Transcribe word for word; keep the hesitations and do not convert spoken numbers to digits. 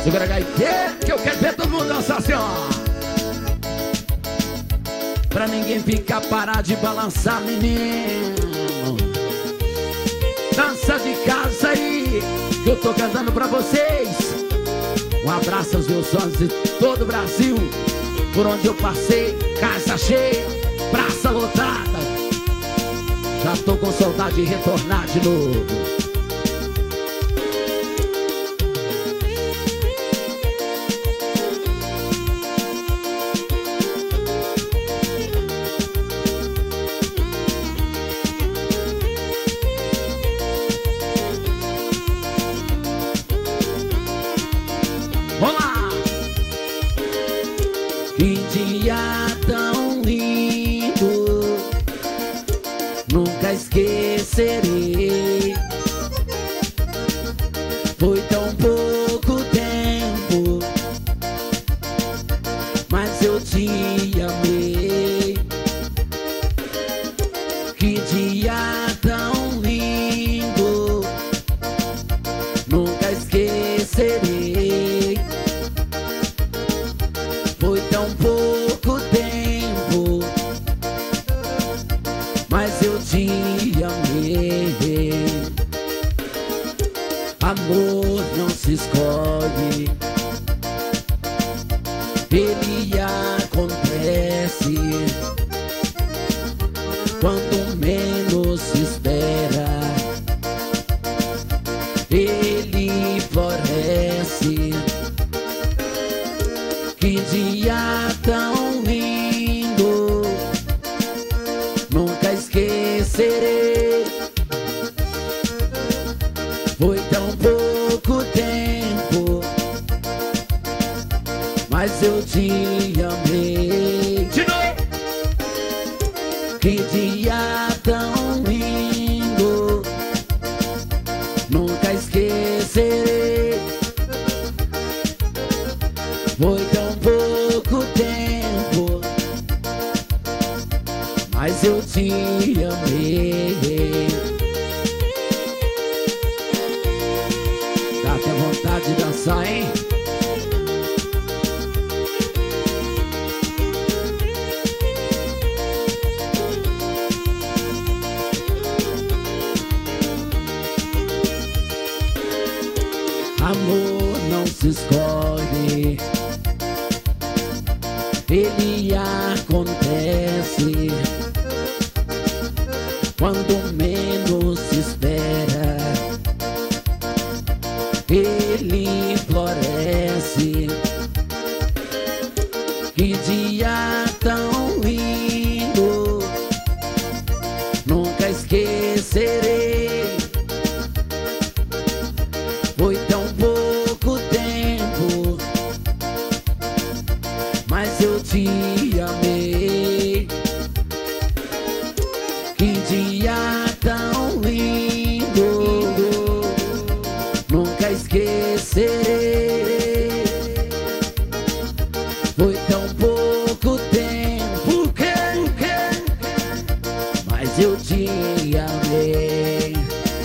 Segura a gaiteira que eu quero ver todo mundo dançar assim, ó. Pra ninguém ficar parado de balançar, menino. Dança de casa aí, que eu tô cantando pra vocês. Um abraço aos meus sons de todo o Brasil. Por onde eu passei, casa cheia, praça lotada. Já tô com saudade de retornar de novo. Olá! Que dia tão lindo, nunca esquecerei. Foi tão pouco tempo, mas eu te amei. Que dia tão lindo, nunca esquecerei. Foi tão pouco tempo, mas eu te amei. Amor não se escolhe, ele acontece quando menos se espera. Ele floresce. Que dia tão lindo, nunca esquecerei. Foi tão pouco tempo, mas eu te amei. De novo. Que dia tão lindo, nunca esquecerei. Foi tão pouco tempo, mas eu te amei. Dá até vontade de dançar, hein? Amor não se escolhe,